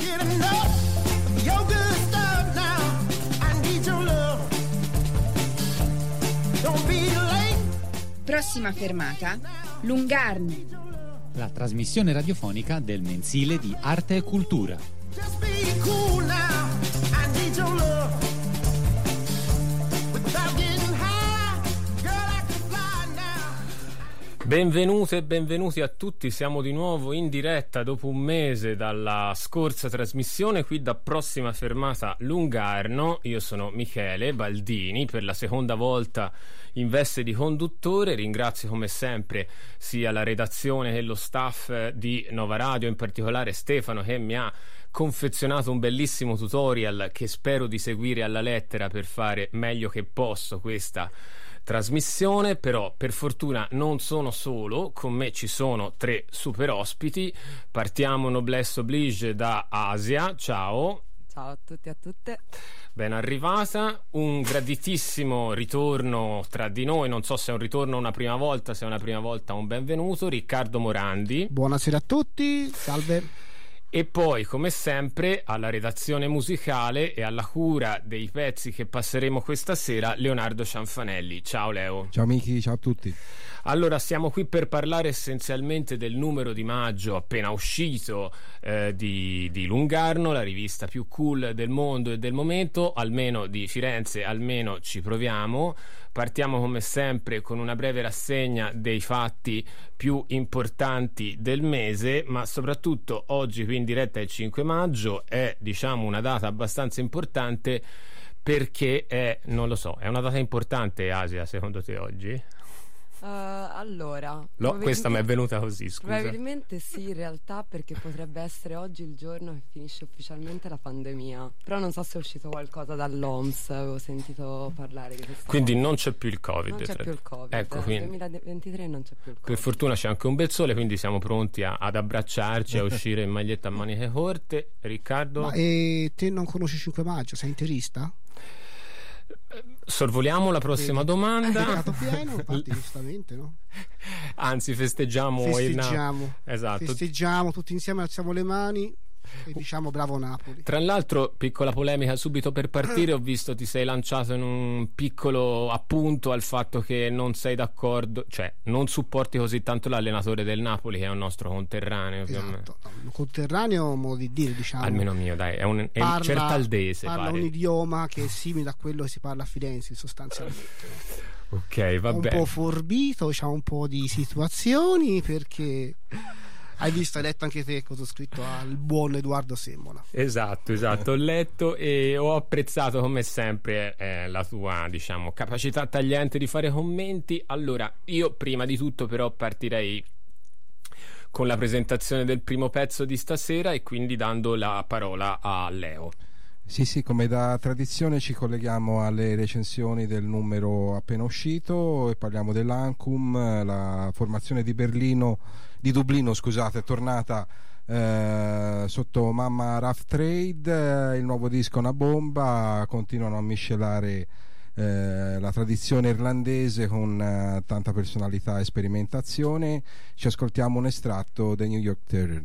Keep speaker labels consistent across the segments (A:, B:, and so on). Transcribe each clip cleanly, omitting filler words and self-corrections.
A: get enough of your good stuff now. I need your love. Don't be late.
B: Prossima fermata, Lungarno.
C: La trasmissione radiofonica del mensile di Arte e Cultura.
A: Just be cool now. I need your love. Without getting high, girl, I can fly now.
D: Benvenute e benvenuti a tutti, siamo di nuovo in diretta dopo un mese dalla scorsa trasmissione qui da Prossima Fermata Lungarno. Io sono Michele Baldini, per la seconda volta in veste di conduttore. Ringrazio come sempre sia la redazione che lo staff di Nova Radio, in particolare Stefano che mi ha confezionato un bellissimo tutorial che spero di seguire alla lettera per fare meglio che posso questa trasmissione. Però per fortuna non sono solo, con me ci sono tre super ospiti. Partiamo noblesse oblige da Asia. Ciao.
E: Ciao a tutti e a tutte.
D: Ben arrivata, un graditissimo ritorno tra di noi, non so se è un ritorno una prima volta, se è una prima volta un benvenuto, Riccardo Morandi.
F: Buonasera a tutti, salve.
D: E poi, come sempre, alla redazione musicale e alla cura dei pezzi che passeremo questa sera, Leonardo Cianfanelli. Ciao Leo.
G: Ciao Michi, ciao a tutti.
D: Allora, siamo qui per parlare essenzialmente del numero di maggio appena uscito di Lungarno, la rivista più cool del mondo e del momento, almeno di Firenze, almeno ci proviamo. Partiamo come sempre con una breve rassegna dei fatti più importanti del mese, ma soprattutto oggi qui in diretta è il 5 maggio, è diciamo una data abbastanza importante perché è, non lo so, è una data importante, Asia, secondo te oggi?
E: Allora
D: questa mi è venuta così, scusa.
E: Probabilmente sì, in realtà, perché potrebbe essere oggi il giorno che finisce ufficialmente la pandemia. Però non so se è uscito qualcosa dall'OMS, avevo sentito parlare di questo.
D: Quindi non c'è più il Covid.
E: Non c'è più il Covid,
D: ecco, quindi
E: 2023 non c'è più il Covid.
D: Per fortuna c'è anche un bel sole, quindi siamo pronti ad abbracciarci, a uscire in maglietta a maniche corte. Riccardo?
F: Ma e te non conosci 5 maggio, sei interista?
D: Sorvoliamo la prossima domanda.
F: Pieno, infatti, giustamente, no?
D: Anzi, festeggiamo
F: tutti insieme, alziamo le mani e diciamo bravo Napoli.
D: Tra l'altro, piccola polemica subito per partire, ho visto ti sei lanciato in un piccolo appunto al fatto che non sei d'accordo, cioè non supporti così tanto l'allenatore del Napoli, che è un nostro conterraneo.
F: Esatto, un conterraneo, modo di dire, diciamo,
D: almeno mio, dai, è un certaldese,
F: parla un idioma che è simile a quello che si parla a Firenze sostanzialmente.
D: Ok, va bene.
F: Un po' forbito, diciamo, un po' di situazioni, perché hai visto, hai letto anche te cosa ho scritto al buon Edoardo Semmola.
D: Esatto, ho letto e ho apprezzato come sempre la tua, diciamo, capacità tagliente di fare commenti. Allora, io prima di tutto però partirei con la presentazione del primo pezzo di stasera e quindi dando la parola a Leo.
G: Sì, come da tradizione ci colleghiamo alle recensioni del numero appena uscito e parliamo dell'Ancum, la formazione di Dublino, è tornata sotto Mamma Rough Trade, il nuovo disco è una bomba, continuano a miscelare la tradizione irlandese con tanta personalità e sperimentazione. Ci ascoltiamo un estratto dei New York Terror.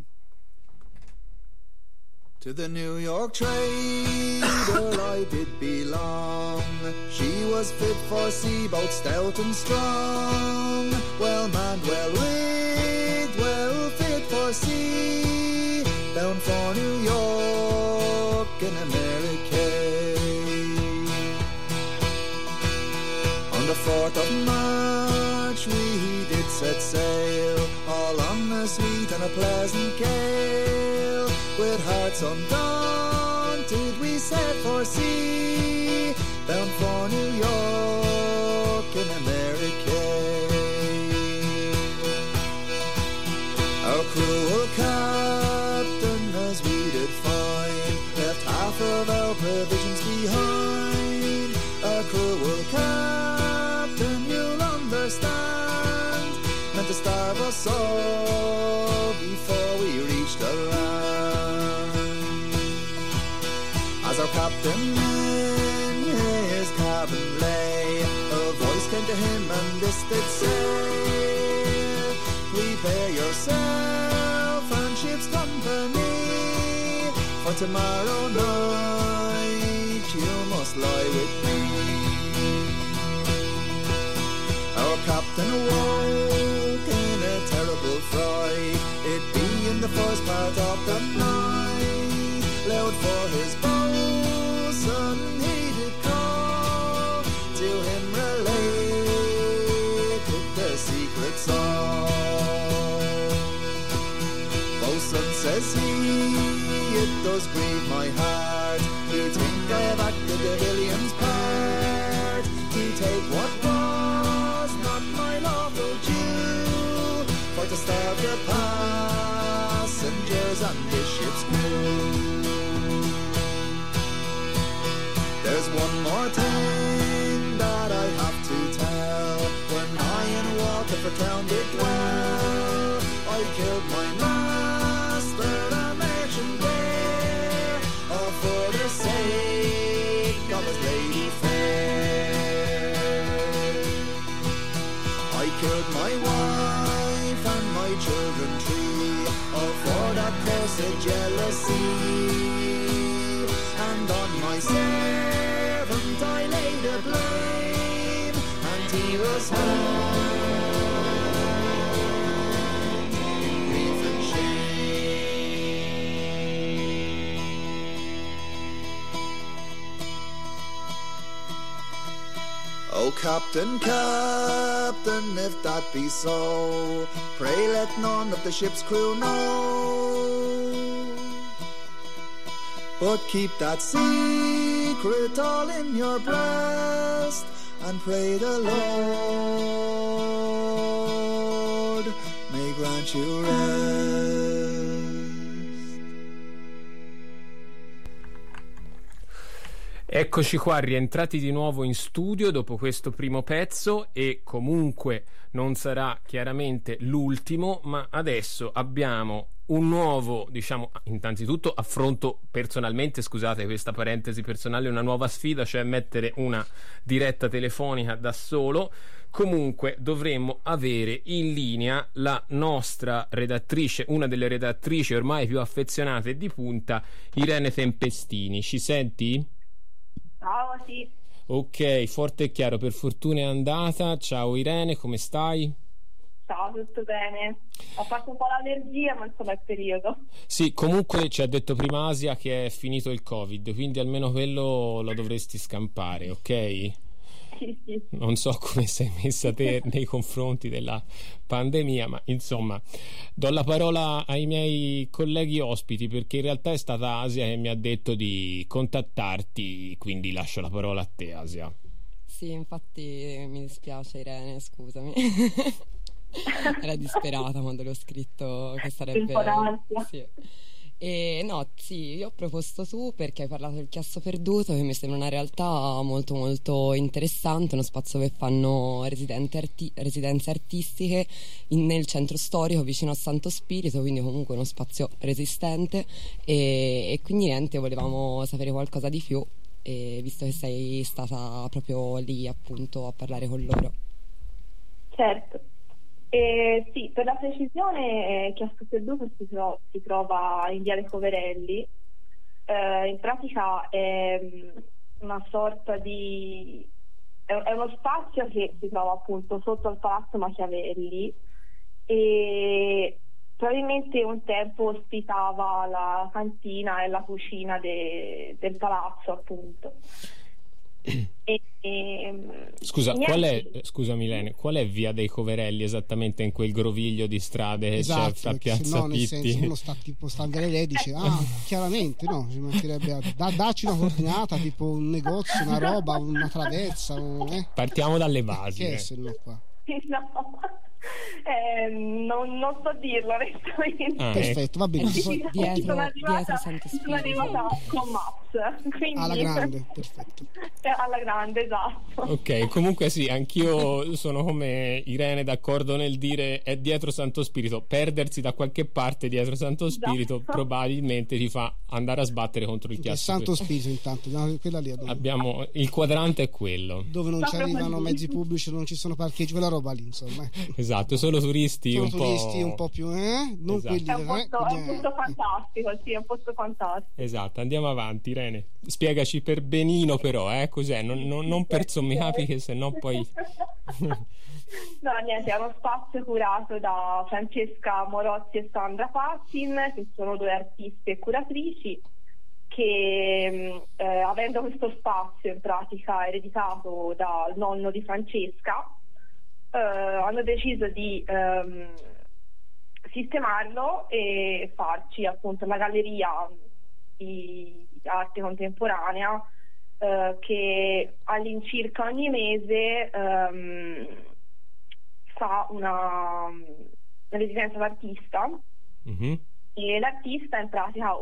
H: To the New York trader I did belong. She was fit for sea, both stout and strong. Well manned, well rigged, well fit for sea. Bound for New York in America. On the 4th of March we did set sail, all on the sweet and a pleasant gale. With hearts undaunted we set for sea, bound for New York in America. Our cruel captain, as we did find, left half of our provisions behind. Our cruel captain, you'll understand, meant to starve us all before we reached the land. As our captain in his cabin lay, a voice came to him and this did say, prepare yourself and ship's company for tomorrow night you must lie with me. Our captain awoke in a terrible fright, it being the first part of the night. Loud for his boatswain he did call, to him related the secret song. Boatswain, says he, it does grieve my heart to think I have acted the villain's part, to take what was not my lawful due, for to starve the passengers and the ship's crew. There's one more thing that I have to tell. When I in Waterford town did dwell, I killed my master, a merchant there, all for the sake of his lady fair. I killed my wife and my children three, all for that cursed jealousy, and on my servant I laid the blame, and he was hung in grief and shame. Oh, Captain, Captain, if that be so, pray let none of the ship's crew know, but keep that secret all in your breast, and pray the Lord may grant you rest.
D: Eccoci qua, rientrati di nuovo in studio dopo questo primo pezzo, e comunque non sarà chiaramente l'ultimo, ma adesso abbiamo un nuovo, diciamo, innanzitutto affronto personalmente, scusate questa parentesi personale, una nuova sfida, cioè mettere una diretta telefonica da solo. Comunque dovremmo avere in linea la nostra redattrice, una delle redattrici ormai più affezionate e di punta, Irene Tempestini. Ci senti?
I: Ciao, sì.
D: Ok, forte e chiaro, per fortuna è andata. Ciao Irene, come stai?
I: Ciao, tutto bene. Ho fatto un po' l'allergia, ma insomma è periodo.
D: Sì, comunque ci ha detto prima Asia che è finito il Covid, quindi almeno quello lo dovresti scampare, ok?
I: Sì, sì.
D: Non so come sei messa te nei confronti della pandemia, ma insomma do la parola ai miei colleghi ospiti, perché in realtà è stata Asia che mi ha detto di contattarti, quindi lascio la parola a te, Asia.
E: Sì, infatti mi dispiace Irene, scusami. Era disperata quando le ho scritto che sarebbe... Sì. E no, sì, io ho proposto tu perché hai parlato del Chiasso Perduto, che mi sembra una realtà molto molto interessante, uno spazio che fanno residenze artistiche nel centro storico vicino a Santo Spirito, quindi comunque uno spazio resistente, e quindi niente, volevamo sapere qualcosa di più, e visto che sei stata proprio lì appunto a parlare con loro.
I: Certo. Sì, per la precisione Chiasso Perduto si trova in Viale Coverelli. In pratica è una sorta di... è uno spazio che si trova appunto sotto il Palazzo Machiavelli, e probabilmente un tempo ospitava la cantina e la cucina del palazzo, appunto.
D: Scusa, scusami Lene, qual è Via dei Coverelli esattamente in quel groviglio di strade che c'è fra Piazza
F: no, nel
D: Pitti?
F: senso, uno sta tipo sta in galleria e dice chiaramente no, ci mancherebbe dacci una coordinata, tipo un negozio, una roba, una traversa,
D: Partiamo dalle basi.
F: Che è se no qua?
I: No, non so dirlo onestamente.
F: Perfetto, va bene.
E: Dietro Santo Spirito.
I: Sono arrivata con Maps, quindi...
F: alla grande, perfetto.
I: Alla grande, esatto.
D: Ok, comunque sì, anch'io sono come Irene d'accordo nel dire è dietro Santo Spirito. Perdersi da qualche parte dietro Santo Spirito probabilmente ti fa andare a sbattere contro il Chiasso.
F: Santo Spirito intanto, quella lì
D: abbiamo il quadrante è quello
F: dove non ci arrivano mezzi pubblici, non ci sono parcheggi, quella roba lì, insomma.
D: Esatto. esatto, solo turisti
F: un
D: po'
F: più non
D: esatto.
F: quelli
I: è un posto fantastico, sì, è un posto fantastico.
D: Esatto, andiamo avanti, Irene. Spiegaci per benino però, cos'è? Non per sommi capi, che sennò poi...
I: No, niente, è uno spazio curato da Francesca Morozzi e Sandra Pattin, che sono 2 artiste e curatrici che avendo questo spazio in pratica ereditato dal nonno di Francesca, hanno deciso di sistemarlo e farci appunto una galleria di arte contemporanea che all'incirca ogni mese fa una residenza d'artista.
D: Mm-hmm.
I: E l'artista in pratica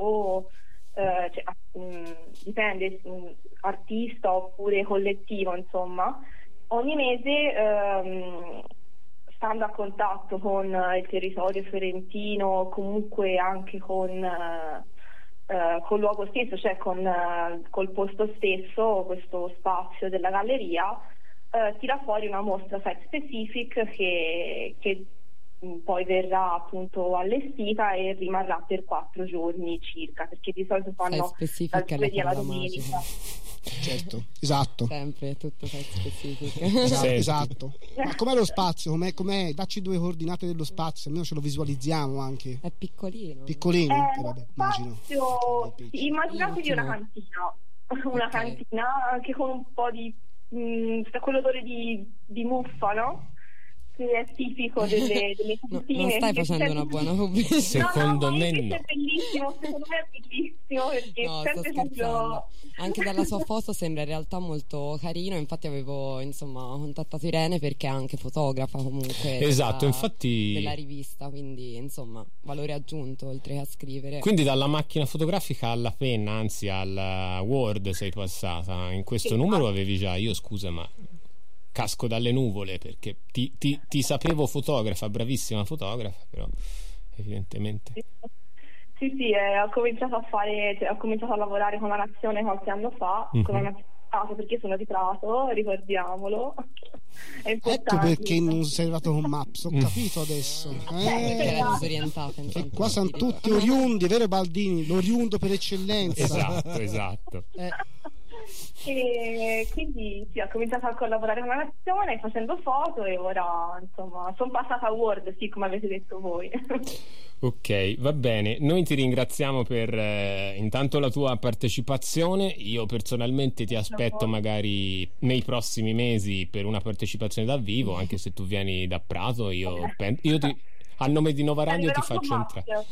I: dipende, artista oppure collettivo, insomma, ogni mese stando a contatto con il territorio fiorentino, comunque anche con col luogo stesso, cioè col posto stesso, questo spazio della galleria, tira fuori una mostra site specific che poi verrà appunto allestita e rimarrà per 4 giorni circa, perché di solito fanno dal giovedì alla domenica.
F: Certo, esatto.
E: Sempre tutto site specific.
F: Esatto. Ma com'è lo spazio? Com'è? Dacci 2 coordinate dello spazio, almeno ce lo visualizziamo anche.
E: È piccolino.
F: Vabbè, immagino.
I: Immaginatevi una cantina anche con un po' di quell'odore di muffa, no? Che è tipico delle cantine.
E: Non stai facendo una buona pubblicità.
D: Secondo me no.
I: È bellissimo, secondo me è bellissimo, perché
E: no, sto scherzando. Anche dalla sua foto sembra in realtà molto carino. Infatti avevo contattato Irene perché è anche fotografa comunque
D: esatto, infatti
E: della rivista, quindi insomma valore aggiunto oltre che a scrivere.
D: Quindi dalla macchina fotografica alla penna, anzi al Word sei passata. In questo numero avevi già, io scusa ma casco dalle nuvole, perché ti sapevo fotografa, bravissima fotografa, però evidentemente
I: sì, ho cominciato a lavorare con la Nazione qualche anno fa, con la Nazione, perché sono di Prato, ricordiamolo. È
F: ecco perché non sei arrivato con Maps, ho capito adesso.
E: Era disorientata.
F: Qua sono tutti oriundi, vero Baldini? L'oriundo per eccellenza.
D: Esatto.
I: E quindi ho cominciato a collaborare con la Nazione facendo foto e ora insomma sono passata a Word, sì, come avete detto voi.
D: Ok, va bene, noi ti ringraziamo per intanto la tua partecipazione. Io personalmente ti aspetto magari nei prossimi mesi per una partecipazione dal vivo, anche se tu vieni da Prato, io a nome di Nova Radio ti faccio entrare.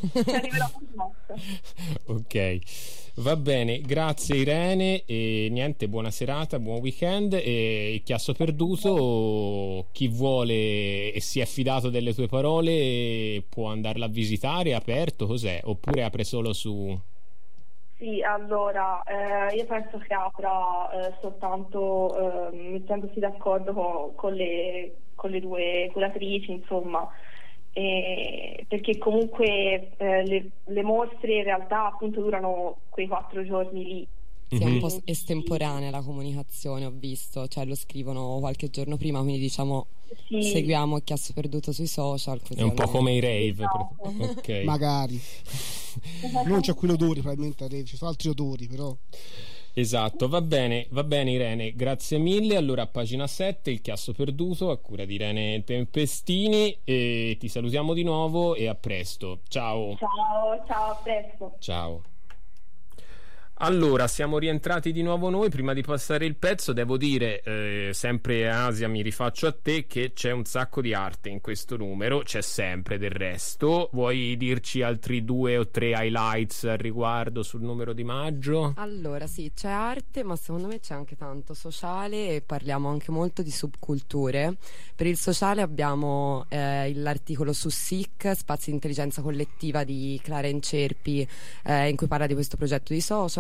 D: Ok, va bene, grazie Irene e niente, buona serata, buon weekend. E Chiasso Perduto, chi vuole e si è fidato delle tue parole può andarla a visitare, è aperto, cos'è? Oppure apre solo su...
I: Sì, allora io penso che apra soltanto mettendosi d'accordo con le 2 curatrici, insomma. Perché comunque le mostre in realtà appunto durano quei 4 giorni lì.
E: Sì, è un po' estemporanea la comunicazione, ho visto, cioè lo scrivono qualche giorno prima, quindi diciamo seguiamo Chiasso Perduto sui social, così
D: è un po' come i rave. Okay.
F: Magari non c'è quell'odore, probabilmente a rave ci sono altri odori, però
D: esatto, va bene Irene, grazie mille. Allora a pagina 7 il Chiasso Perduto a cura di Irene Tempestini, e ti salutiamo di nuovo e a presto, ciao,
I: a presto,
D: ciao. Allora, siamo rientrati di nuovo noi. Prima di passare il pezzo devo dire, sempre Asia, mi rifaccio a te, che c'è un sacco di arte in questo numero, c'è sempre del resto. Vuoi dirci altri 2 o 3 highlights al riguardo sul numero di maggio?
E: Allora sì, c'è arte, ma secondo me c'è anche tanto sociale e parliamo anche molto di subculture. Per il sociale abbiamo l'articolo su SIC, Spazi di Intelligenza Collettiva di Clara Incerpi, in cui parla di questo progetto di social.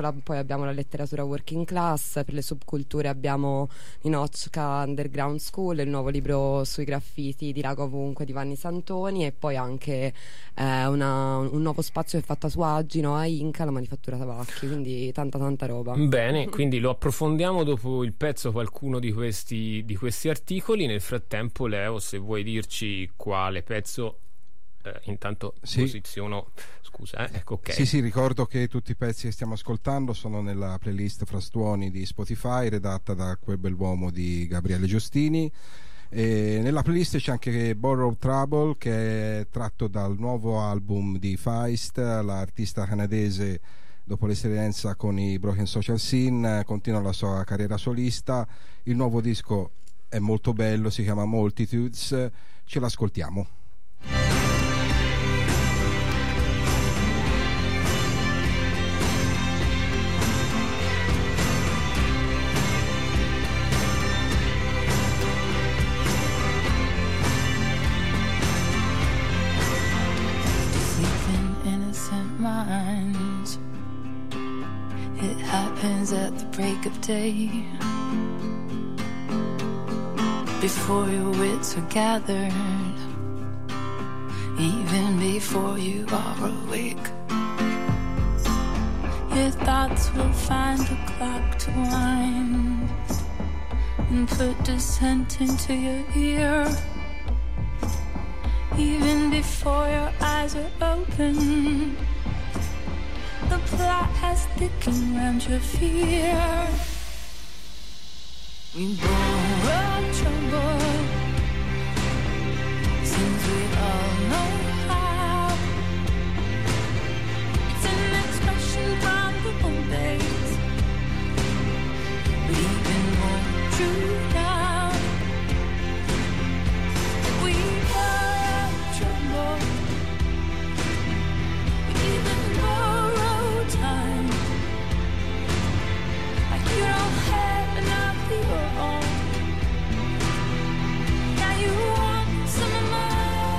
E: poi abbiamo la letteratura working class, per le subculture abbiamo Ninocca Underground School, il nuovo libro sui graffiti di Rago Ovunque di Vanni Santoni, e poi anche un nuovo spazio che è fatto su Agino a Inca, la manifattura tabacchi, quindi tanta roba.
D: Bene, quindi lo approfondiamo dopo il pezzo, qualcuno di questi articoli. Nel frattempo, Leo, se vuoi dirci quale pezzo intanto posiziono. Scusa, ecco, ok.
G: Sì, ricordo che tutti i pezzi che stiamo ascoltando sono nella playlist Frastuoni di Spotify, redatta da quel bell'uomo di Gabriele Giustini. E nella playlist c'è anche Borrowed Trouble, che è tratto dal nuovo album di Feist, l'artista canadese. Dopo l'esperienza con i Broken Social Scene continua la sua carriera solista. Il nuovo disco è molto bello, si chiama Multitudes, ce l'ascoltiamo.
J: Minds, it happens at the break of day, before your wits are gathered, even before you are awake. Your thoughts will find a clock to wind and put dissent into your ear, even before your eyes are open. The plot has thickened round your fear. We borrow trouble, since we all know how. It's an expression from the old days, but even more true now. We borrow trouble, we even borrow time. Like you don't have enough of your own. Now you want some of mine.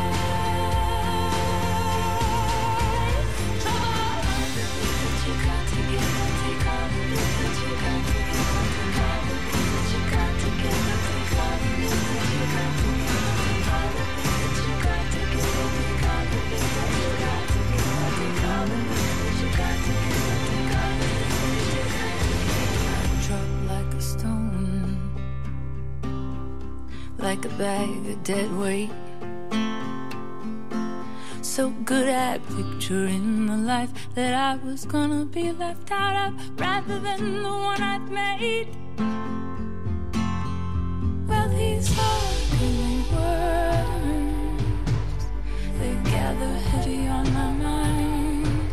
J: Trouble that you got to give and take all the bits that you got to give and take all the bits that you got to give and take all the bits that you got to give and take all the bits that you got to give and take all the bits that you got to give and take all the bits that you got to give and take all the bits that you got to give. Drop like a stone, like a bag of dead weight. So good at picturing the life that I was gonna be left out of, rather than the one I'd made. Well, these ugly words, they gather heavy on my mind,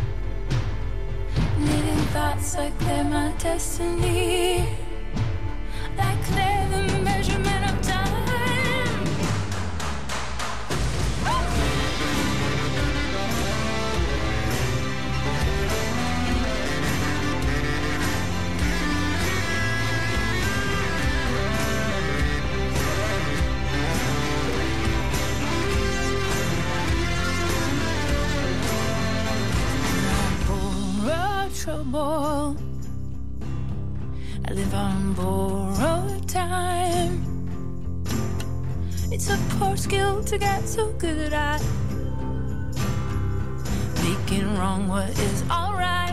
J: knitting thoughts like they're my destiny, like they're the measurement of time. Trouble, I live on borrowed time. It's a poor skill to get so good at making wrong what is alright.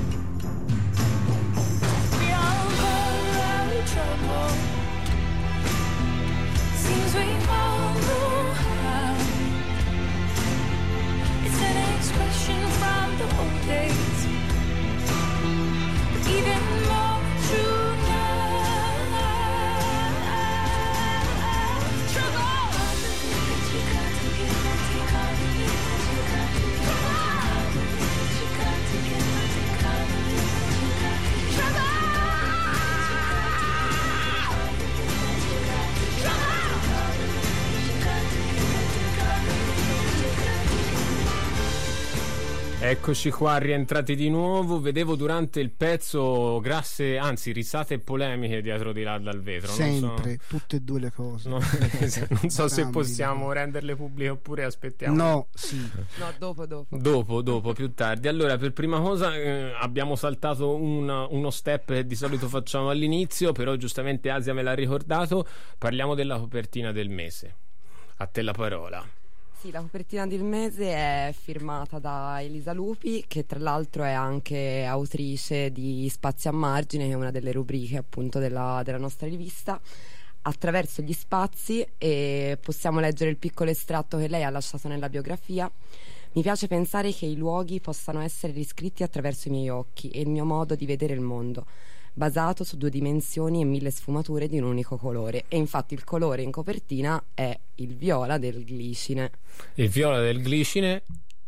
J: We all borrow trouble, seems we all know how. It's an expression from the old days, even more true now. Trouble that you got to give and take all the bits that you got to give. Trouble that you got to give.
D: Eccoci qua, rientrati di nuovo. Vedevo durante il pezzo grasse, anzi risate e polemiche dietro di là dal vetro.
F: Sempre, tutte e due le cose.
D: Non so se possiamo renderle pubbliche oppure aspettiamo.
F: No, sì.
E: No, dopo.
D: Dopo, più tardi. Allora, per prima cosa abbiamo saltato uno step che di solito facciamo all'inizio, però giustamente Asia me l'ha ricordato. Parliamo della copertina del mese. A te la parola.
E: Sì, la copertina del mese è firmata da Elisa Lupi, che tra l'altro è anche autrice di Spazi a Margine, che è una delle rubriche appunto della nostra rivista. Attraverso gli spazi, e possiamo leggere il piccolo estratto che lei ha lasciato nella biografia. Mi piace pensare che i luoghi possano essere riscritti attraverso i miei occhi e il mio modo di vedere il mondo, basato su 2 dimensioni e 1000 sfumature di un unico colore. E infatti il colore in copertina è il viola del glicine.
D: Il viola del glicine.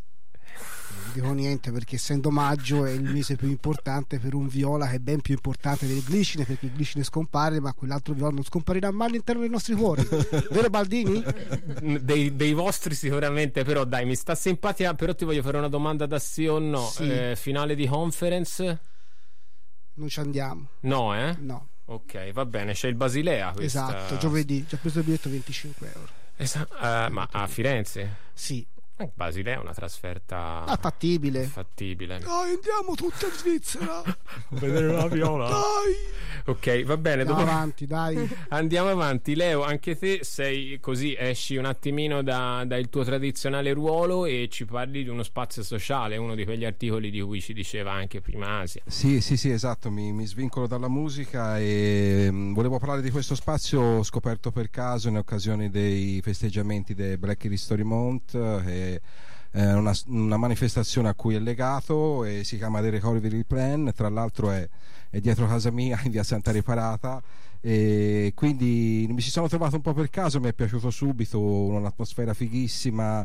F: Non dico niente, perché essendo maggio è il mese più importante per un viola, che è ben più importante del glicine, perché il glicine scompare ma quell'altro viola non scomparirà mai all'interno dei nostri cuori. Vero Baldini?
D: Dei vostri sicuramente, però dai, mi sta simpatica. Però ti voglio fare una domanda da sì o no.
F: Sì.
D: Finale di conference?
F: Non ci andiamo.
D: No, eh?
F: No.
D: Ok, va bene, c'è il Basilea questa...
F: Esatto, giovedì, ci ha preso il biglietto 25 euro.
D: Ma a Firenze?
F: Sì.
D: Basilea è una trasferta
F: fattibile. Dai, andiamo tutti in Svizzera
D: a vedere la viola.
F: Dai.
D: Ok, va bene, andiamo avanti. Leo, anche te sei così, esci un attimino dal tuo tradizionale ruolo e ci parli di uno spazio sociale, uno di quegli articoli di cui ci diceva anche prima Asia.
G: Sì, esatto, mi svincolo dalla musica e volevo parlare di questo spazio scoperto per caso in occasione dei festeggiamenti del Black History Month. Una manifestazione a cui è legato e si chiama The Recovery Plan. Tra l'altro è dietro casa mia in via Santa Riparata, e quindi mi ci sono trovato un po' per caso. Mi è piaciuto subito, un'atmosfera fighissima,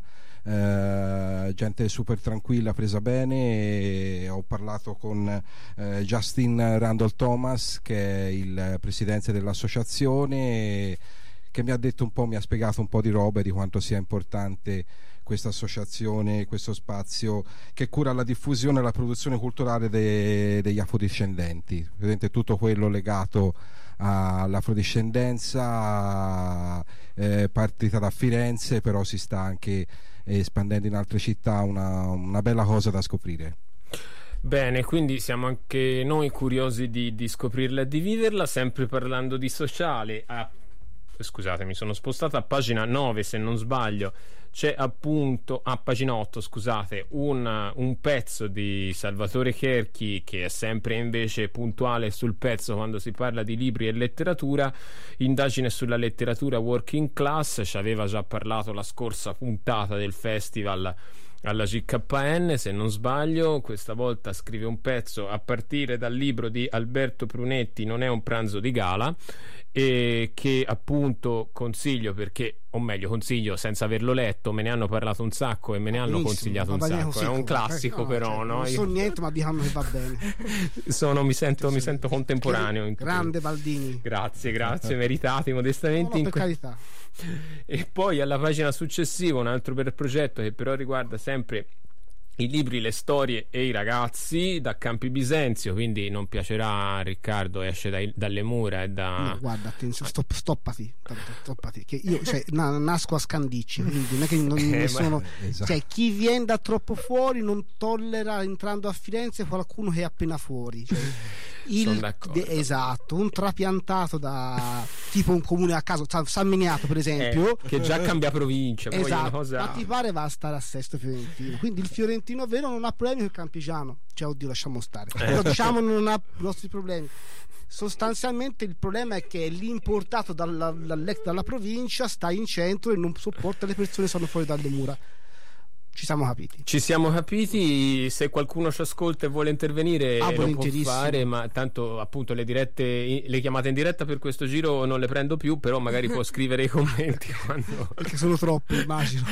G: gente super tranquilla, presa bene. E ho parlato con Justin Randall Thomas, che è il presidente dell'associazione, che mi ha detto un po', mi ha spiegato un po' di roba, di quanto sia importante questa associazione, questo spazio che cura la diffusione e la produzione culturale degli afrodiscendenti, vedete, tutto quello legato all'afrodiscendenza, partita da Firenze, però si sta anche espandendo in altre città, una bella cosa da scoprire.
D: Bene, quindi siamo anche noi curiosi di scoprirla e di viverla, sempre parlando di sociale. Scusate, mi sono spostato a pagina 9 se non sbaglio. C'è appunto a pagina 8, scusate, un pezzo di Salvatore Cherchi, che è sempre invece puntuale sul pezzo quando si parla di libri e letteratura. Indagine sulla letteratura working class. Ci aveva già parlato la scorsa puntata del festival alla GKN, se non sbaglio. Questa volta scrive un pezzo a partire dal libro di Alberto Prunetti, Non è un pranzo di gala, e che appunto consiglio, perché, o meglio consiglio senza averlo letto, me ne hanno parlato un sacco e me ne hanno consigliato un sacco. È un classico, però no?
F: Non so niente, ma dicono che va bene.
D: Mi sento contemporaneo.
F: Grande Baldini.
D: Grazie, meritati modestamente.
F: No, per carità.
D: E poi alla pagina successiva un altro bel progetto che però riguarda sempre i libri, le storie e i ragazzi, da Campi Bisenzio, quindi non piacerà a Riccardo, esce dalle mura e da...
F: No, guarda, attenzione, stoppati, che io nasco a Scandicci, quindi non è che non sono...
G: Esatto.
F: Cioè, chi viene da troppo fuori non tollera, entrando a Firenze, qualcuno che è appena fuori, cioè, esatto, un trapiantato da tipo un comune a caso, San Miniato per esempio,
D: che già cambia provincia, poi
F: esatto,
D: cosa...
F: ma ti pare va a stare a Sesto Fiorentino, quindi il Fiorentino vero non ha problemi con il Campigiano, cioè oddio, lasciamo stare, però diciamo non ha grossi problemi. Sostanzialmente il problema è che l'importato dalla provincia sta in centro e non sopporta le persone che sono fuori dalle mura. Ci siamo capiti. Se qualcuno ci ascolta e vuole intervenire lo può fare, ma tanto appunto le chiamate in diretta per questo giro non le prendo più, però magari può scrivere i commenti quando... perché sono troppi, immagino.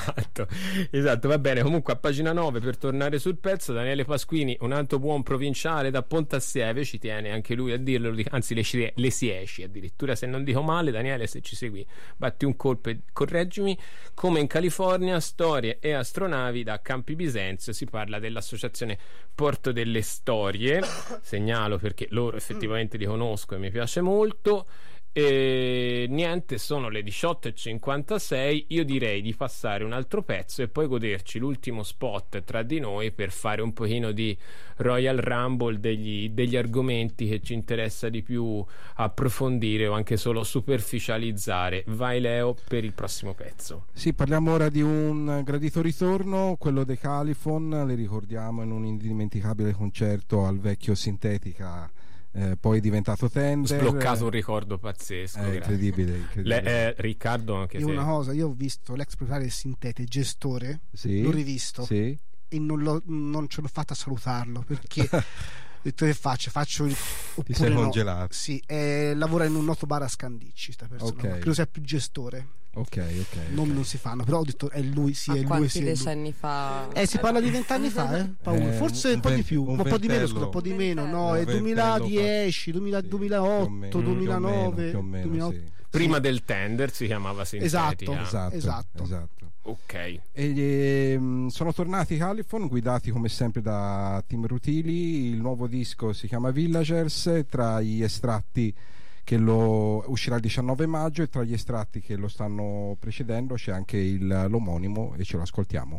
D: esatto, va bene. Comunque a pagina 9, per tornare sul pezzo, Daniele Pasquini, un altro buon provinciale da Pontassieve, ci tiene anche lui a dirlo, anzi le si esci addirittura, se non dico male. Daniele, se ci segui batti un colpo e correggimi. Come in California, storie e astronavi da Campi Bisenzio. Si parla dell'associazione Porto delle Storie, segnalo perché loro effettivamente li conosco e mi piace molto. E niente, sono le 18:56. Io direi di passare un altro pezzo e poi goderci l'ultimo spot tra di noi per fare un pochino di Royal Rumble degli argomenti che ci interessa di più approfondire o anche solo superficializzare. Vai Leo per il prossimo pezzo.
G: Sì, parliamo ora di un gradito ritorno, quello dei Califon. Le ricordiamo in un indimenticabile concerto al vecchio Sintetica, poi è diventato Tender.
D: Sbloccato un ricordo pazzesco,
G: incredibile.
D: Riccardo, anche
F: io una cosa, io ho visto l'ex proprietario del Sintete, gestore,
G: sì,
F: l'ho rivisto,
G: sì,
F: e non ce l'ho fatta a salutarlo perché ho detto che faccio
G: ti sei congelato?
F: No. Sì, lavora in un noto bar a Scandicci sta persona, credo sia più gestore.
G: Ok.
F: Non si fanno, però ho detto è lui, sì,
E: a
F: è lui.
E: Quanti decenni fa?
F: Si parla di 20 anni fa, Paolo. Forse un po' di più, un po' di meno, scusa, un po' di meno. No, è 2010, 2008, 2009,
G: più o meno,
F: 2008.
G: sì.
D: Prima del Tender si chiamava Sintetica.
F: Esatto.
D: Ok.
G: E sono tornati i Califon, guidati come sempre da Tim Rutili. Il nuovo disco si chiama Villagers. Tra gli estratti che uscirà il 19 maggio e tra gli estratti che lo stanno precedendo c'è anche l'omonimo e ce lo ascoltiamo.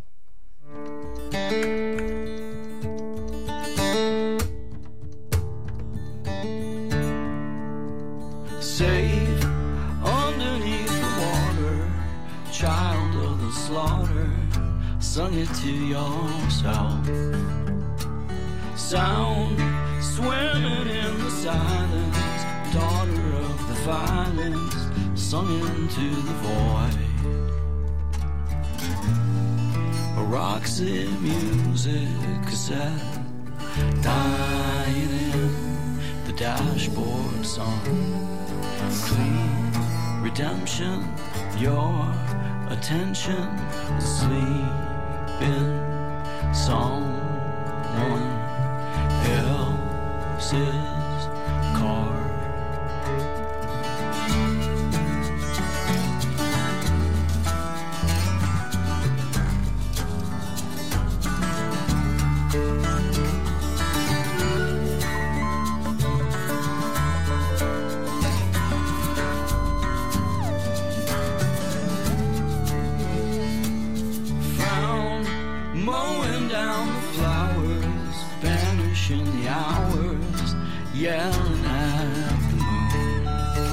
K: Safe underneath the water, child of the slaughter, sung it to yourself. Sound swimming in the silence, daughter of the violence, sung into the void. A Roxy music cassette, dying in the dashboard sun. Clean redemption, your attention, sleep in someone else's car. Yelling at the moon.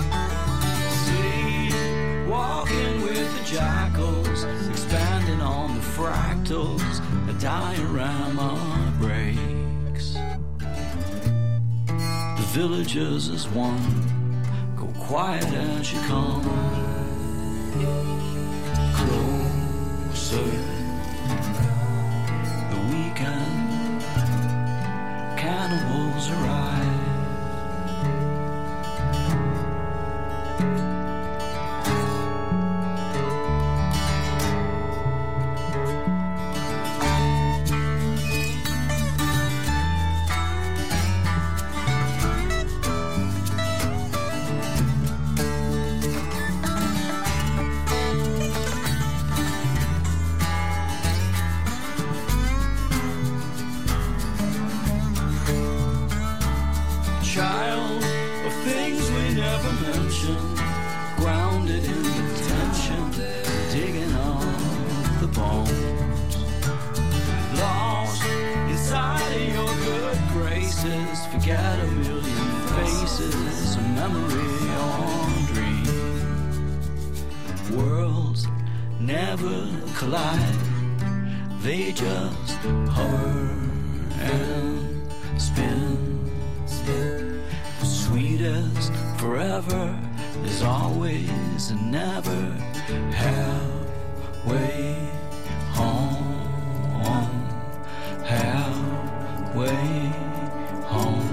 K: See, walking with the jackals, expanding on the fractals, a diorama breaks. The villagers as one go quiet as you come closer. The weekend cannibals arrive. They just hover and spin. The sweetest forever is always and never halfway home. Halfway home.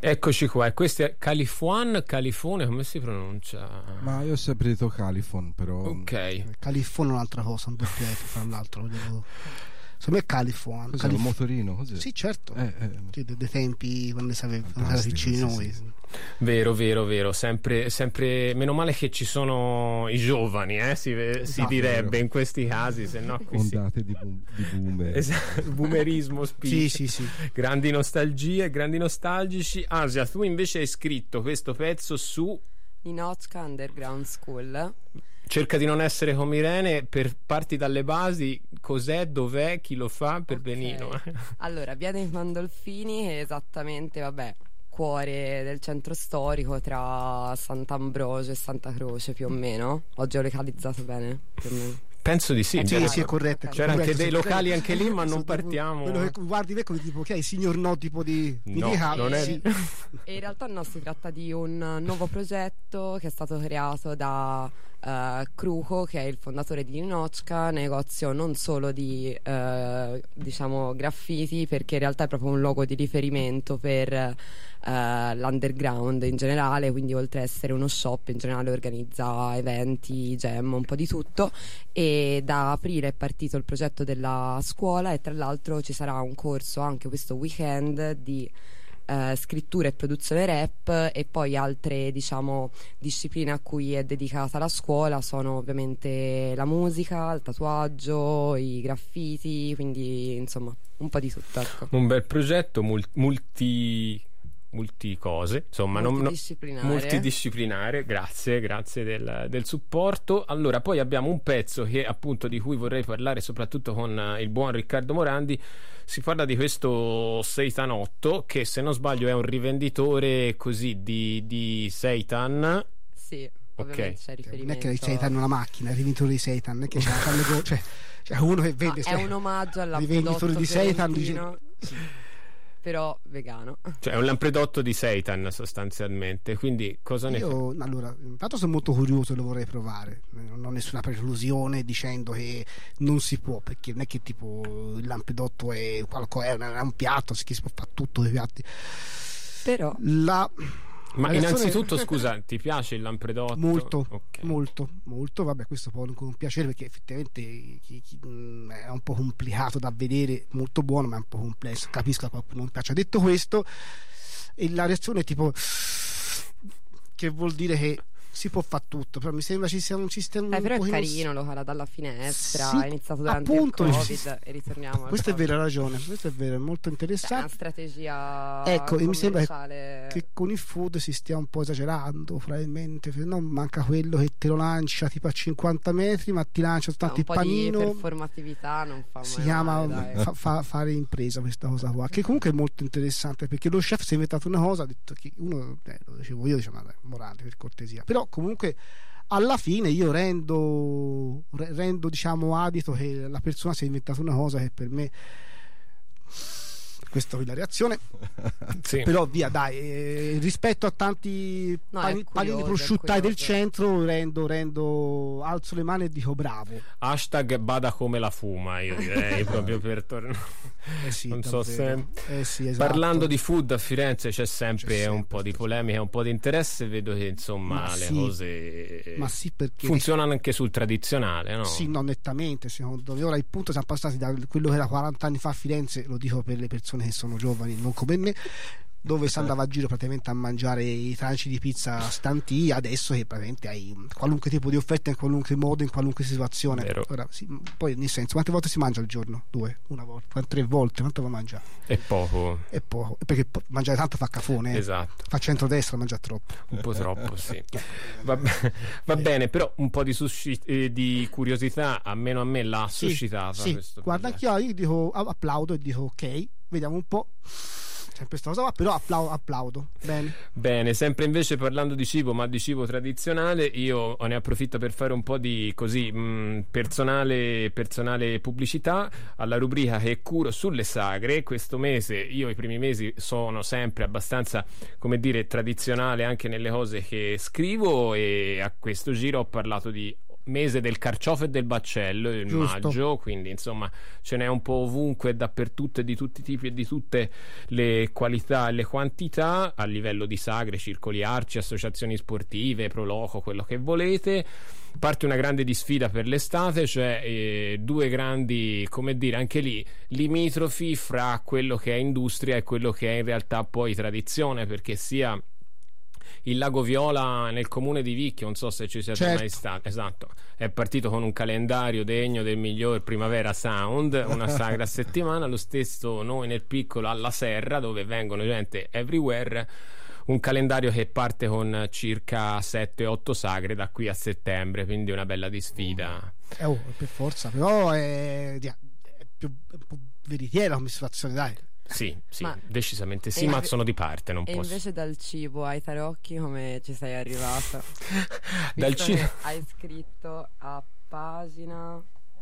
D: Eccoci qua, e questo è Califone, come si pronuncia?
G: Ma io ho sempre detto Califon, però.
D: Ok.
F: Califone è un'altra cosa, un doppietto, fra l'altro. Secondo me è Califone.
G: Cos'è, un motorino? Cos'è?
F: Sì, certo. Sì, dei tempi quando si aveva vicini noi.
G: Sì.
D: Vero, sempre meno male che ci sono i giovani, si direbbe in questi casi, se no qui
G: ondate di boomer.
D: Esatto, boomerismo spinto.
F: Sì.
D: Grandi nostalgie, grandi nostalgici. Asia, tu invece hai scritto questo pezzo su
E: Ninotchka Underground School.
D: Cerca di non essere come Irene, parti dalle basi, cos'è, dov'è, chi lo fa, per benino.
E: Allora, via dei Pandolfini è esattamente, cuore del centro storico tra Sant'Ambrogio e Santa Croce, più o meno. Ho geolocalizzato bene, più o meno.
D: Penso di sì.
F: Sì, è corretto.
D: C'era anche dei locali anche lì, ma non partiamo.
F: Quello che guardi come tipo che è il signor no tipo di
D: non è.
E: E in realtà no, si tratta di un nuovo progetto che è stato creato da Cruco, che è il fondatore di Ninotchka, negozio non solo di graffiti, perché in realtà è proprio un luogo di riferimento per l'underground in generale, quindi oltre a essere uno shop in generale organizza eventi, jam, un po' di tutto. E da aprile è partito il progetto della scuola, e tra l'altro ci sarà un corso anche questo weekend di scrittura e produzione rap, e poi altre discipline a cui è dedicata la scuola sono ovviamente la musica, il tatuaggio, i graffiti, quindi insomma un po' di tutto, ecco.
D: Un bel progetto multi cose, insomma, multidisciplinare. Grazie del supporto. Allora, poi abbiamo un pezzo che appunto di cui vorrei parlare soprattutto con il buon Riccardo Morandi. Si parla di questo Seitanotto, che se non sbaglio è un rivenditore così di Seitan.
E: Sì, ovviamente c'è riferimento.
F: Non è che il Seitan è una macchina, il rivenditore di Seitan, non è che c'è cioè uno che vende,
E: è un omaggio al
F: rivenditore di Seitan,
E: però vegano.
D: Cioè è un lampredotto di Seitan sostanzialmente, quindi cosa ne fai?
F: Allora, intanto sono molto curioso e lo vorrei provare, non ho nessuna preclusione dicendo che non si può, perché non è che tipo il lampredotto è un piatto, si può fare tutto dei piatti,
E: però
F: ma
D: innanzitutto scusa, ti piace il lampredotto?
F: Molto, vabbè, questo può non piacere perché effettivamente è un po' complicato da vedere, molto buono ma è un po' complesso, capisco a qualcuno non piace. Detto questo, e la reazione è tipo, che vuol dire che si può fare tutto, però mi sembra ci sia un sistema
E: però è carino, lo farà dalla finestra, è iniziato durante il Covid e ritorniamo
F: questo è vero, ha ragione, questo è vero, è molto interessante,
E: è una strategia
F: e mi sembra che con il food si stia un po' esagerando, probabilmente non manca quello che te lo lancia tipo a 50 metri, ma ti lancia soltanto il panino,
E: di performatività non fa
F: si chiama fare impresa, questa cosa qua, che comunque è molto interessante, perché lo chef si è inventato una cosa, ha detto che uno lo dicevo io, ma dai, Morandi, per cortesia, però comunque alla fine io rendo adito che la persona si è inventata una cosa che per me, questa è la reazione,
D: sì.
F: Però via dai, rispetto a tanti panini prosciuttai del centro alzo le mani e dico bravo.
D: Hashtag bada come la fuma, io direi proprio per tornare.
F: Sì,
D: non so se
F: sì, esatto.
D: Parlando di food a Firenze c'è sempre un po' di polemica, un po' di interesse, vedo che insomma le cose funzionano anche sul tradizionale, no?
F: Sì, no, nettamente, secondo me. Ora il punto siamo passati da quello che era 40 anni fa a Firenze, lo dico per le persone che sono giovani, non come me, dove si andava a giro praticamente a mangiare i tranci di pizza stanti, adesso che praticamente hai qualunque tipo di offerta in qualunque modo, in qualunque situazione. Ora, poi nel senso, quante volte si mangia al giorno? 2, una volta, 3 volte, quanto va a mangiare?
D: È poco,
F: perché mangiare tanto fa cafone,
D: esatto.
F: Fa centrodestra, mangia troppo,
D: un po' troppo, sì. Va bene, però un po' di curiosità almeno a me l'ha suscitata, questo
F: guarda, anch'io dico applaudo e dico ok, vediamo un po'. Sempre sta cosa qua, però applaudo. Bene,
D: sempre invece parlando di cibo, ma di cibo tradizionale, io ne approfitto per fare un po' di così personale pubblicità alla rubrica che curo sulle sagre. Questo mese, io i primi mesi sono sempre abbastanza, come dire, tradizionale anche nelle cose che scrivo, e a questo giro ho parlato di mese del carciofo e del baccello, il
F: Giusto.
D: maggio, quindi insomma ce n'è un po' ovunque e dappertutto e di tutti i tipi e di tutte le qualità e le quantità, a livello di sagre, circoli arci, associazioni sportive, proloco, quello che volete. Parte una grande disfida per l'estate, cioè due grandi, come dire, anche lì limitrofi fra quello che è industria e quello che è in realtà poi tradizione, perché sia il Lago Viola nel comune di Vicchio, non so se ci siete
F: Certo.
D: mai stati, esatto, è partito con un calendario degno del miglior Primavera Sound, una sagra a settimana. Lo stesso noi nel piccolo alla Serra, dove vengono gente everywhere, un calendario che parte con circa 7-8 sagre da qui a settembre, quindi una bella disfida.
F: Per forza, però è più un po' veritiera come situazione, dai.
D: Sì,
E: Ma-
D: decisamente sì,
E: e
D: ma
E: inve-
D: sono di parte, non
E: E
D: posso.
E: invece dal cibo ai tarocchi come ci sei arrivato?
D: Dal
E: Visto
D: cibo
E: che hai scritto a pagina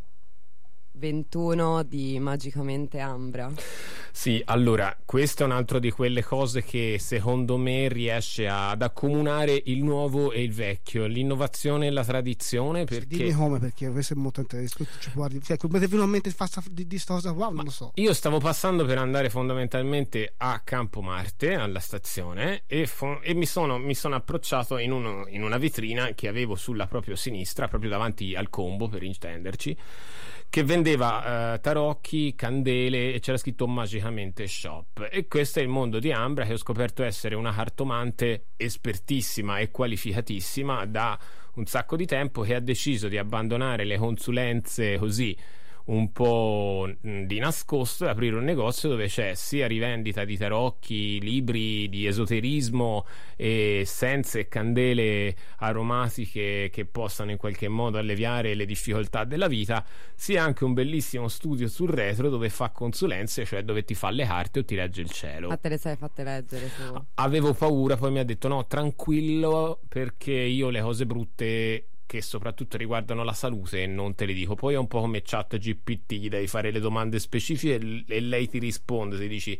E: 21 di Magicamente Ambra.
D: Sì, allora, questo è un altro di quelle cose che secondo me riesce ad accomunare il nuovo e il vecchio, l'innovazione e la tradizione,
F: Dimmi
D: perché
F: come, perché questo è molto interessante. Come ti viene in mente di sta cosa qua? Non lo so.
D: io stavo passando per andare fondamentalmente a Campomarte, alla stazione, e mi sono approcciato in una vetrina che avevo sulla propria sinistra, proprio davanti al combo, per intenderci, che vendeva tarocchi, candele, e c'era scritto Magicamente Shop. E questo è il mondo di Ambra, che ho scoperto essere una cartomante espertissima e qualificatissima da un sacco di tempo, che ha deciso di abbandonare le consulenze così un po' di nascosto e aprire un negozio dove c'è sia rivendita di tarocchi, libri di esoterismo, essenze e candele aromatiche che possano in qualche modo alleviare le difficoltà della vita, sia anche un bellissimo studio sul retro dove fa consulenze, cioè dove ti fa le carte o ti legge il cielo.
E: Ma te le sei fatte leggere tu?
D: Avevo paura, poi mi ha detto no, tranquillo, perché io le cose brutte che soprattutto riguardano la salute non te le dico. Poi è un po' come ChatGPT, gli devi fare le domande specifiche e lei ti risponde, se dici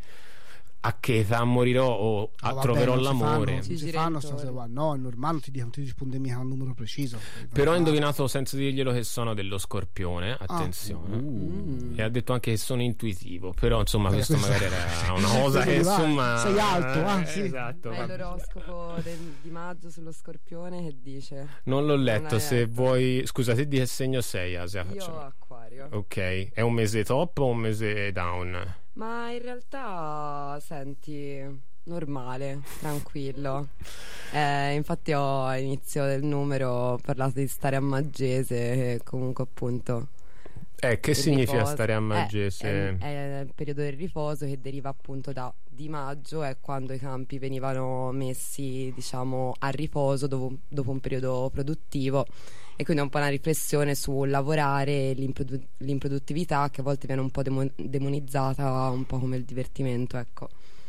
D: a che età morirò o troverò l'amore.
F: Non si fanno sta cosa qua. No, è normale, non ti risponde mica un numero preciso.
D: Però ho indovinato senza dirglielo che sono dello Scorpione, attenzione. E ha detto anche che sono intuitivo, però insomma questo magari era una cosa che insomma
F: sei alto, sì.
D: Esatto.
E: Ma è l'oroscopo di maggio sullo Scorpione che dice?
D: Non l'ho letto,
E: l'hai
D: se
E: letto?
D: vuoi. Scusa, te di che segno sei, Asia?
E: Io Acquario.
D: Ok, è un mese top o un mese down?
E: Ma in realtà, senti, normale, tranquillo. Infatti a inizio del numero ho parlato di stare a Maggese, che comunque appunto
D: Che
E: il
D: significa
E: riposo-
D: stare a Maggese?
E: È il periodo del riposo che deriva appunto di maggio, è quando i campi venivano messi, diciamo, a riposo dopo un periodo produttivo, e quindi è un po' una riflessione sul lavorare e l'improduttività, che a volte viene un po' demonizzata, un po' come il divertimento, ecco.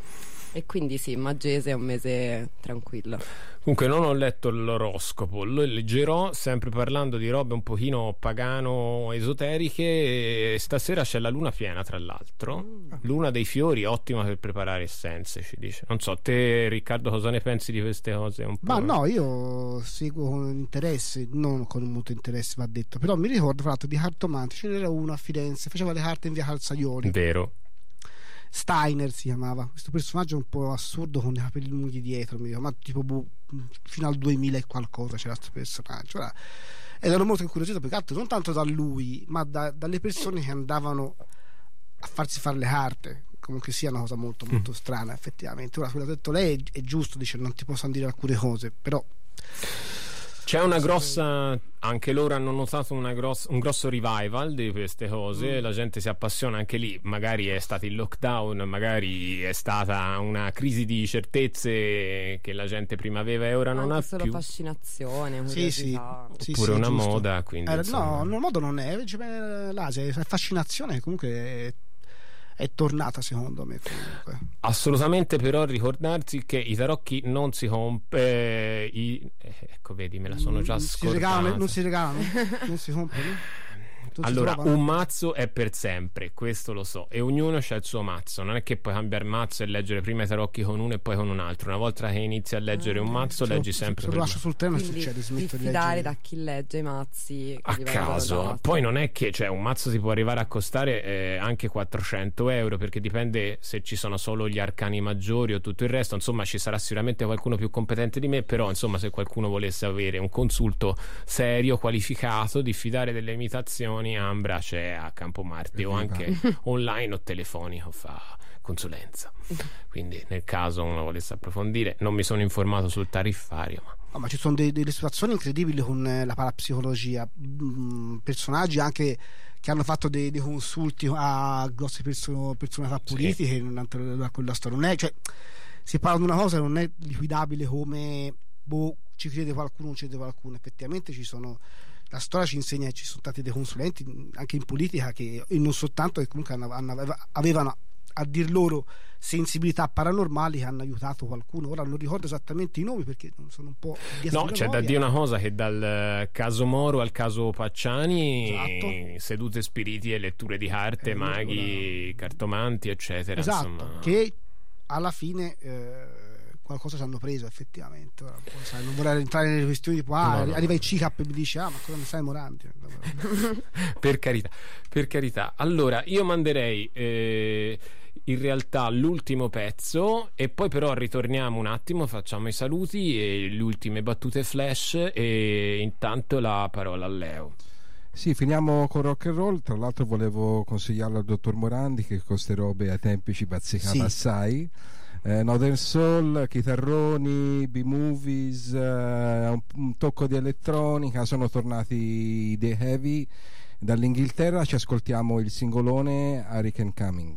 E: E quindi sì, Maggese è un mese tranquillo.
D: Comunque non ho letto l'oroscopo, lo leggerò, sempre parlando di robe un pochino pagano-esoteriche. E stasera c'è la luna piena, tra l'altro. Luna dei fiori, ottima per preparare essenze, ci dice. Non so, te Riccardo cosa ne pensi di queste cose? Un po'?
F: Ma no, io seguo con interesse, non con molto interesse va detto, però mi ricordo fra l'altro di cartomanti, ce n'era uno a Firenze, faceva le carte in via Calzaioli.
D: Vero.
F: Steiner si chiamava, questo personaggio un po' assurdo con i capelli lunghi dietro, mi ricordo, ma tipo fino al 2000 e qualcosa c'era questo personaggio. Ed ero molto incuriosito perché altro non tanto da lui, ma dalle persone che andavano a farsi fare le carte. Comunque sia una cosa molto molto strana effettivamente. Ora, quello che ha detto lei è giusto, dice non ti posso dire alcune cose, però
D: c'è una grossa, anche loro hanno notato un grosso revival di queste cose. La gente si appassiona anche lì, magari è stato il lockdown, magari è stata una crisi di certezze che la gente prima aveva e ora non ha
E: Anche solo
D: più,
E: fascinazione, curiosità.
D: oppure una
F: giusto.
D: moda, quindi insomma.
F: No, una moda non è, l'Asia è fascinazione, comunque è tornata secondo me comunque.
D: Assolutamente, però ricordarsi che i tarocchi non si ecco vedi, me la sono già scordata.
F: Non si regalano, non si comprano.
D: Allora, un mazzo è per sempre, questo lo so, e ognuno c'ha il suo mazzo. Non è che puoi cambiare mazzo e leggere prima i tarocchi con uno e poi con un altro. Una volta che inizi a leggere un mazzo, leggi sempre
F: se lo lascio sul treno
E: Quindi
F: succede, smetto di
E: diffidare
F: leggere
E: da chi legge i mazzi
D: a caso. Poi non è che, cioè, un mazzo ti può arrivare a costare anche 400 euro, perché dipende se ci sono solo gli arcani maggiori o tutto il resto. Insomma, ci sarà sicuramente qualcuno più competente di me, però insomma, se qualcuno volesse avere un consulto serio, qualificato, diffidare delle imitazioni, Ambra c'è a Campomarti o anche online o telefonico, fa consulenza. Quindi nel caso uno volesse approfondire, non mi sono informato sul tariffario,
F: ma ci sono delle situazioni incredibili con la parapsicologia, personaggi anche che hanno fatto dei consulti a grosse personalità politiche da quella storia. Non è, cioè, si parla di una cosa che non è liquidabile come ci crede qualcuno, non ci crede qualcuno. Effettivamente la storia ci insegna che ci sono stati dei consulenti anche in politica e non soltanto, che comunque avevano a dir loro sensibilità paranormali, che hanno aiutato qualcuno. Ora non ricordo esattamente i nomi perché non sono un po'
D: no, c'è da dire una cosa, che dal caso Moro al caso Pacciani, esatto, sedute spiriti e letture di carte, maghi, cartomanti, eccetera,
F: esatto,
D: insomma,
F: che alla fine qualcosa ci hanno preso effettivamente. Ora, sai, non vorrei entrare nelle questioni tipo arriva il CICAP e mi dice ma cosa ne sai, Morandi?
D: Per carità. Allora io manderei in realtà l'ultimo pezzo e poi però ritorniamo un attimo, facciamo i saluti e le ultime battute flash, e intanto la parola a Leo.
G: Sì, finiamo con rock and roll. Tra l'altro volevo consigliarlo al dottor Morandi, che con ste robe ai tempi ci bazzicava assai. Northern Soul, chitarroni, B-movies, un tocco di elettronica. Sono tornati The Heavy dall'Inghilterra. Ci ascoltiamo il singolone Hurricane Coming.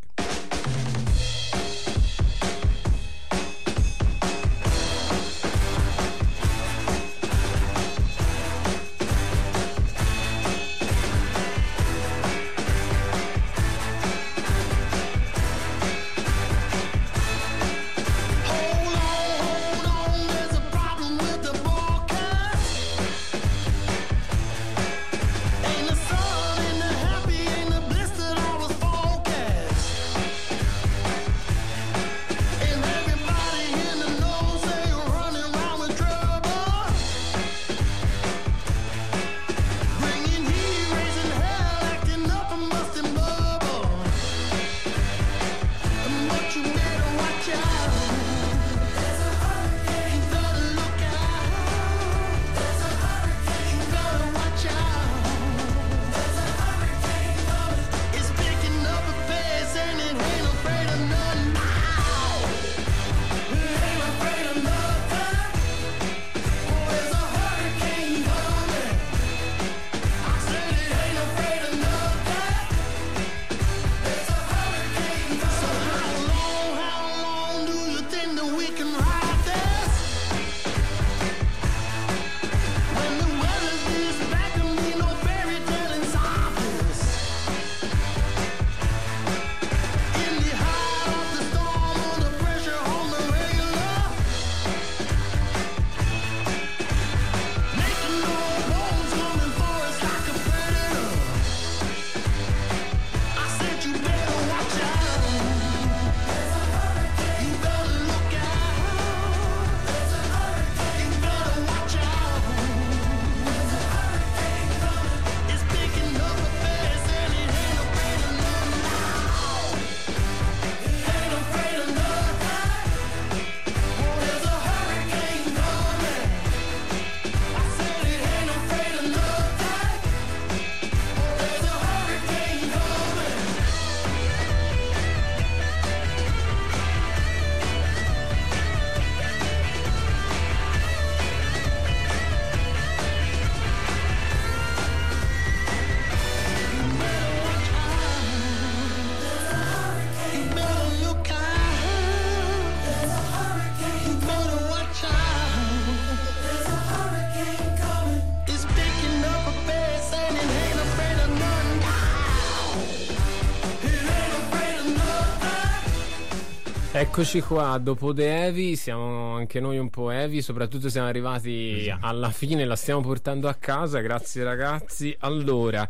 D: Eccoci qua, dopo The Heavy siamo anche noi un po' heavy, soprattutto siamo arrivati alla fine, la stiamo portando a casa, grazie ragazzi. Allora,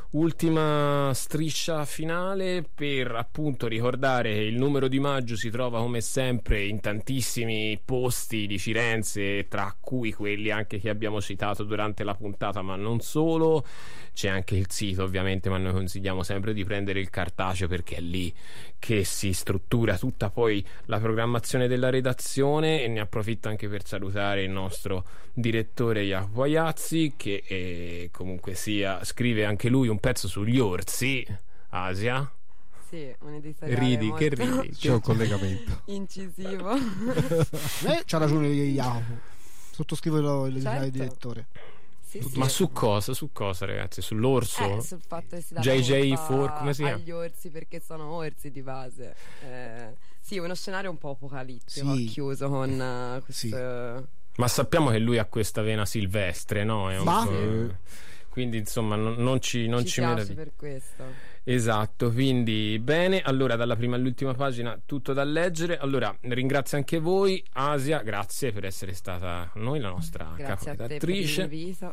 D: ultima striscia finale per appunto ricordare che il numero di maggio si trova come sempre in tantissimi posti di Firenze, tra cui quelli anche che abbiamo citato durante la puntata, ma non solo. C'è anche il sito ovviamente, ma noi consigliamo sempre di prendere il cartaceo perché è lì che si struttura tutta poi la programmazione della redazione. E ne approfitto anche per salutare il nostro direttore Jacopo Aiazzi, che comunque sia scrive anche lui un pezzo sugli orsi. Asia?
E: Sì, un editoriale
D: ridi,
E: molto
D: che ridi,
G: c'è un collegamento
E: incisivo.
F: C'ha ragione Jacopo, sottoscrivo l'editoriale
E: Certo.
F: direttore.
E: Sì, sì.
D: Ma su cosa ragazzi? Sull'orso?
E: Sul fatto che si dà
D: JJ4, come si chiama?
E: agli orsi perché sono orsi di base. Sì, uno scenario un po' apocalittico,
F: Sì.
E: chiuso con questo...
D: Ma sappiamo che lui ha questa vena silvestre, no? È un
F: Ma-
D: po'- quindi insomma non ci
E: piace
D: meraviglia.
E: per questo.
D: Esatto, quindi bene, allora dalla prima all'ultima pagina tutto da leggere. Allora ringrazio anche voi, Asia, grazie per essere stata con noi, la nostra
E: Grazie a te per
D: caporedattrice.
E: l'invito.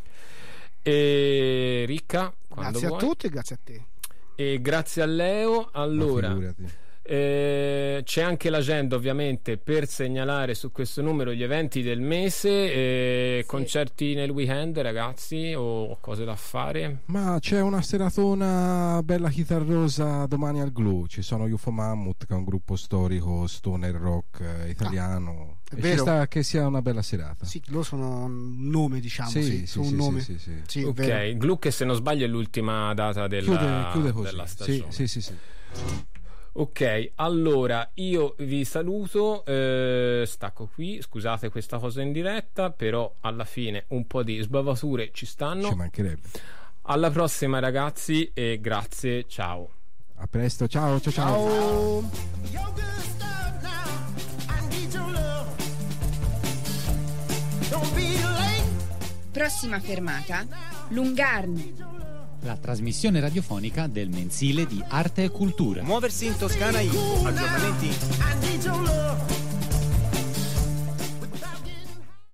D: E Ricca, quando
F: Grazie
D: vuoi.
F: a tutti e grazie a te.
D: E grazie a Leo. Allora,
G: figurati.
D: c'è anche l'agenda ovviamente per segnalare su questo numero gli eventi del mese,
E: Sì.
D: concerti nel weekend ragazzi o cose da fare.
G: Ma c'è una seratona bella chitarrosa domani al Glu. Ci sono UFO Mammoth, che è un gruppo storico stoner rock italiano.
F: è
G: E
F: vero.
G: ci sta che sia una bella serata.
F: Sì, loro sono un nome, diciamo.
G: Sì,
F: Sì,
G: sì,
F: sono
G: sì,
F: un nome.
G: sì, sì, sì.
F: Sì, è
D: Ok,
F: vero.
D: Gluck, che se non sbaglio è l'ultima data della,
G: Chiude così.
D: della
G: Sì,
D: stagione.
G: sì, sì, sì.
D: Ok, allora io vi saluto, stacco qui, scusate questa cosa in diretta, però alla fine un po' di sbavature ci stanno.
G: Ci mancherebbe.
D: Alla prossima ragazzi e grazie, ciao.
G: A presto, ciao, ciao, ciao.
F: Ciao.
A: Your good stuff now. I need your love. Don't be late.
B: Prossima fermata, Lungarno.
C: La trasmissione radiofonica del mensile di arte e cultura.
L: Muoversi in Toscana Info, aggiornamenti
A: I need your love.